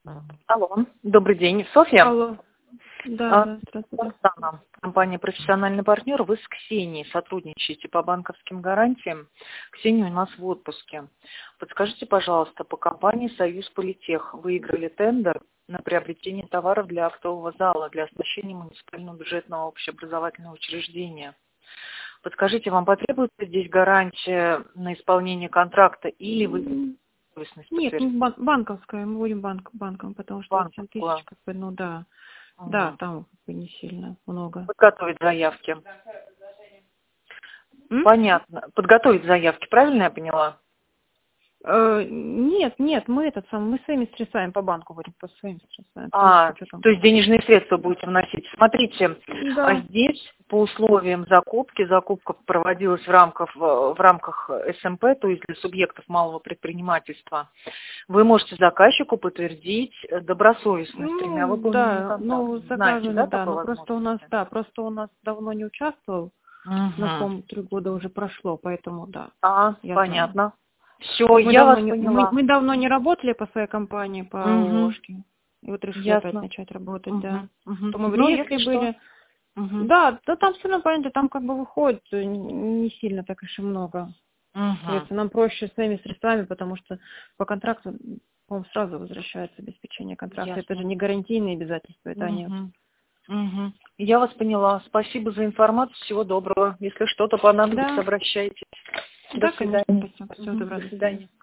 Алло, добрый день, Софья. Алло. Да, здравствуйте. Оксана, компания «Профессиональный партнер». Вы с Ксенией сотрудничаете по банковским гарантиям. Ксения у нас в отпуске. Подскажите, пожалуйста, по компании «Союз Политех» выиграли тендер на приобретение товаров для актового зала для оснащения муниципального бюджетного общеобразовательного учреждения. Подскажите, вам потребуется здесь гарантия на исполнение контракта или вы... Нет, банковская, мы будем банком, потому что 7 тысяч, как бы, ну да. Да, там как бы не сильно много. Подготовить заявки. Понятно. Подготовить заявки, правильно я поняла? Нет, мы своими средствами по банку будем, по своим средствам. То есть денежные средства будете вносить. Смотрите, Да. здесь по условиям закупка проводилась в рамках СМП, то есть для субъектов малого предпринимательства. Вы можете заказчику подтвердить добросовестность тремя выполненными контрактами. Заказано, да, но просто у нас давно не участвовал, знаком 3 года уже прошло, поэтому да. Понятно. Все, я вас поняла. Мы давно не работали по своей компании, по ООшке. И вот решили опять начать работать, да. То мы в реестре были. Да, там все равно, понятно, там как бы выходит не сильно так уж и много. Соответственно, нам проще своими средствами, потому что по контракту, по-моему, сразу возвращается обеспечение контракта. Это же не гарантийные обязательства, это они. Я вас поняла. Спасибо за информацию. Всего доброго. Если что-то понадобится, обращайтесь. До свидания. Спасибо. Всего доброго. До свидания.